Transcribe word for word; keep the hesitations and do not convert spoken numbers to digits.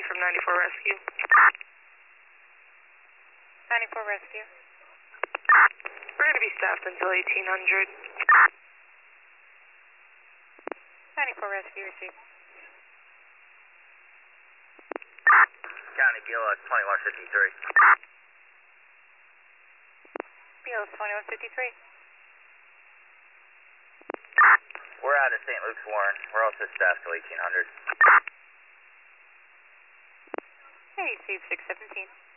County from ninety-four Rescue. ninety-four Rescue. We're going to be staffed until eighteen hundred. ninety-four Rescue, received. County B L S twenty-one fifty-three. B L S twenty-one fifty-three. We're out of Saint Luke's, Warren. We're also staffed till eighteen hundred. Hey, received six seventeen.